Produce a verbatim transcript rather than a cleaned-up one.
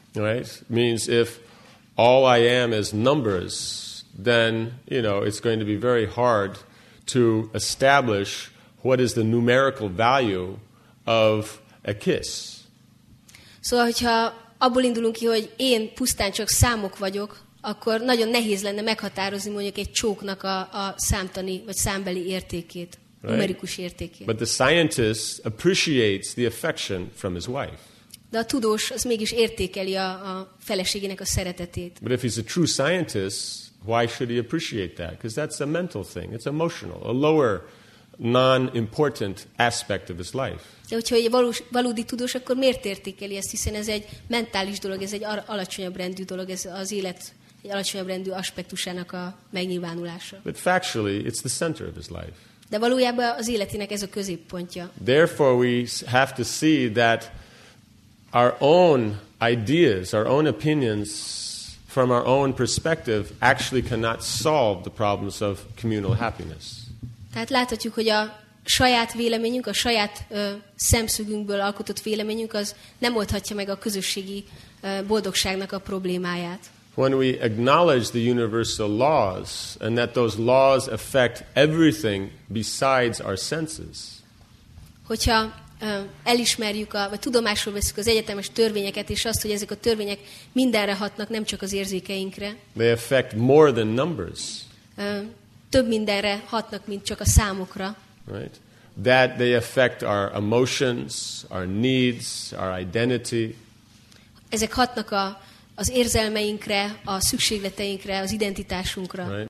Right? Means if all I am is numbers, then, you know, it's going to be very hard to establish what is the numerical value of a kiss. Szóval, hogyha abból indulunk ki, hogy én pusztán csak számok vagyok, akkor nagyon nehéz lenne meghatározni mondjuk egy csóknak a, a számtani vagy számbeli értékét, right? Numerikus értékét. But the scientist appreciates the affection from his wife. De a tudós az mégis értékeli a, a feleségének a szeretetét. But if he's a true scientist, why should he appreciate that? Because that's a mental thing. It's emotional, a lower, non-important aspect of his life. De hogyha egy valós, valódi tudós, akkor miért értékeli ezt? Hiszen ez egy mentális dolog, ez egy alacsonyabb rendű dolog, ez az élet egy alacsonyabb rendű aspektusának a megnyilvánulása. But factually, it's the center of his life. De valójában az életének ez a középpontja. Therefore, we have to see that our own ideas, our own opinions, from our own perspective, actually cannot solve the problems of communal happiness. Tehát láthatjuk, hogy a saját véleményünk, a saját ö, szemszögünkből alkotott véleményünk az nem oldhatja meg a közösségi ö, boldogságnak a problémáját. When we acknowledge the universal laws and that those laws affect everything besides our senses. Hogyha ö, elismerjük, a, vagy tudomásul veszük az egyetemes törvényeket, és azt, hogy ezek a törvények mindenre hatnak, nem csak az érzékeinkre. They affect more than numbers. Ö, több mindenre hatnak, mint csak a számokra. Right? That they affect our emotions, our needs, our identity. Ezek hatnak a, az érzelmeinkre, a szükségleteinkre, az identitásunkra. Right?